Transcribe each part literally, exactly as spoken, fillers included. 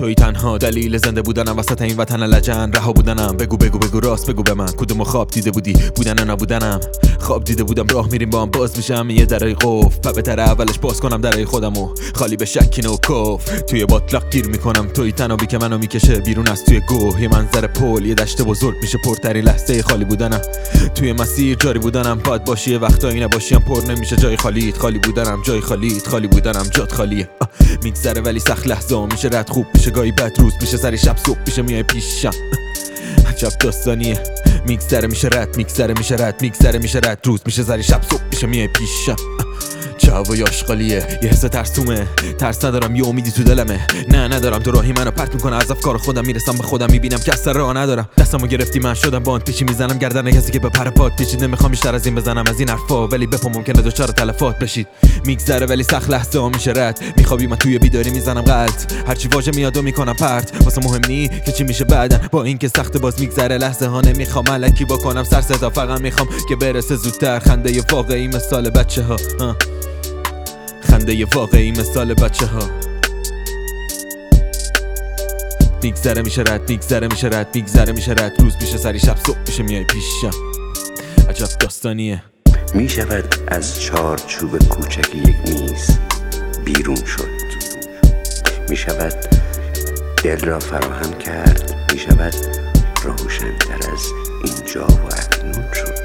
توی تنها دلیل زنده بودنم وسط این وطن لجن، رها بودنم. بگو بگو بگو راست بگو به من، کدوم خواب دیده بودی؟ بودن و نبودنم. خواب دیده بودم راه میریم با هم، باز میشم یه درای قفل، پا به در اولش باز کنم درای خودمو، خالی به شکین و کف. توی باطلاق گیر میکنم، توی تنابی که منو میکشه بیرون از توی گوه. یه منظر پل، یه دشت بزرگ میشه پرترین لحظه خالی بودنم. توی مسیر جاری بودنم، باید باشی یه وقتایی نباشیم پر نمیشه جای خالیت. خالی بودنم جای خالیت، خالی بودنم جات خالیه. میگذره ولی سخت لحظه میشه رد، خوب میشه گاهی بد، روز میشه سری شب صبح میشه میای پیشم. عجب داستانیه. میگذره میشه رد، میگذره میشه رد، میگذره میشه رد، روز میشه سری شب صبح میشه میای پیشم. چه هوای آشغالیه، یه حس ترسومه، ترس ندارم یه امیدی تو دلمه. نه ندارم، تو راهی منو پرت میکنه از افکار خودم، میرسم به خودم میبینم که اصلا راه ندارم. دستمو گرفتی من شدم باند پیچی، میزنم گردن کسی که به پر پات پیچید. نمیخوام بیشتر از این بزنم از این حرفا، ولی بپا ممکنه دچار تلفات بشید. میگذره ولی سخت لحظه ها میشه رد، میخوابی من توی بیداری میزنم غلط، هرچی واژه میاد و میکنم پرت. واسه مهم نی که چی میشه بعدن، با اینکه سخت باز میگذره لحظه ها. نمیخوام الکی بکنم سر صدا، فقط میخوام که برسه زودتر. خنده واقعی مثال بچه ها، خنده واقعی مثال بچه ها. میگذره میشه رد، میگذره میشه رد، میگذره میشه رد، روز میشه سری شب صبح میشه میای پیشم. عجب داستانیه. میشود از چارچوب کوچک یک میز بیرون شد، میشود دل را فراهم کرد، میشود روشن‌تر از اینجا و اکنون شد.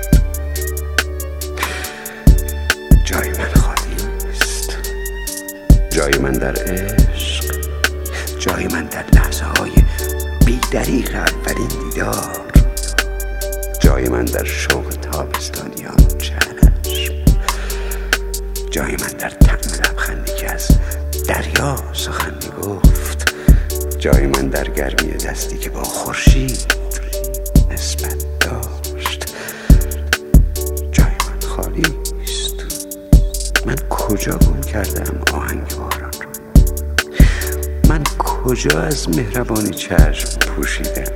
جای من خالی است، جای من در عشق، جای من در لحظه های بی دریغ اولین دیدار، جای من در شوق تابستانیان و چشم، جای من در طعم لبخندی که از دریا سخن میگفت، جای من در گرمی دستی که با خورشید نسبت داشت. جای من خالی است. من کجا گم کردم آهنگ باران را؟ من کجا از مهربانی چشم پوشیدم؟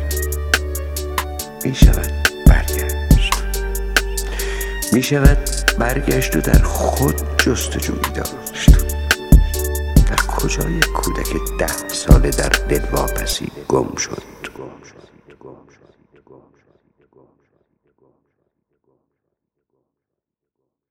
می شود برگشت، می شود برگشت و در خود جستجو می داشت. در کجای کودک ده ساله در دل واپسی گم شد؟